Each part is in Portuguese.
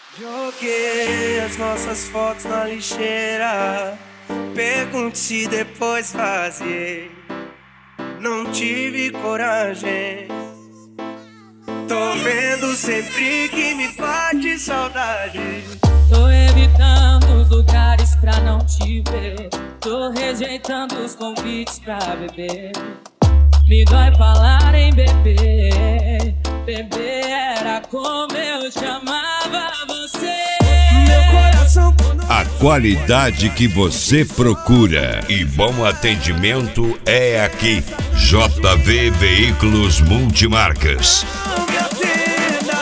Joguei as nossas fotos na lixeira. Pergunte se depois fazer. Não tive coragem. Tô vendo sempre que me bate saudade. Tô evitando os lugares pra não te ver. Tô rejeitando os convites pra beber. Me dói falar em beber. Beber era como eu chamava você. Meu coração A qualidade que você procura e bom atendimento é aqui. JV Veículos Multimarcas. não me atenda.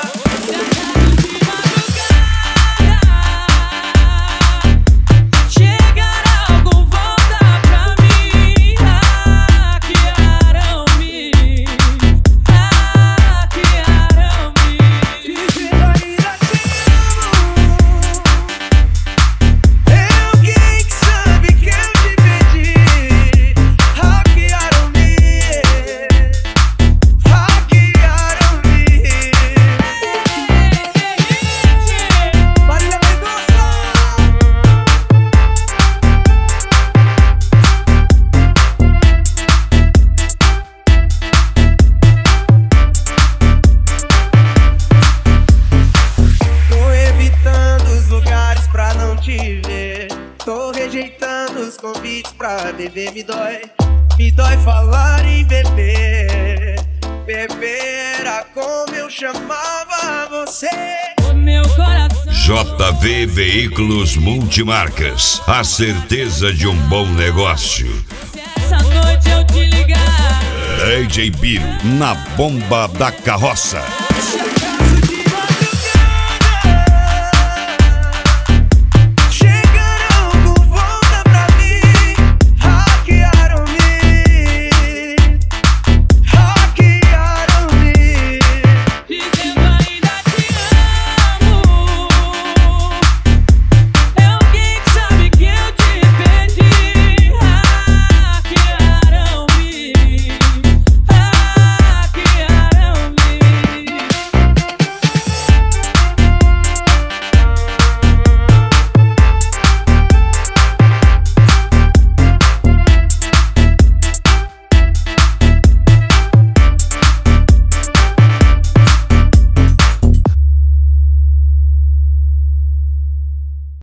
Chegará com volta pra mim. Hackearam-me. Dizer ainda te amo. É alguém que sabe que eu te perdi. Hackearam-me. Marília Mendonça. Tô evitando os lugares pra não te ver. Tô rejeitando os convites pra beber. Me dói falar em beber. Beber era como eu chamava você. O meu coração. JV Veículos Multimarcas. A certeza de um bom negócio. Se essa noite eu te ligar, DJ Biro na bomba da carroça.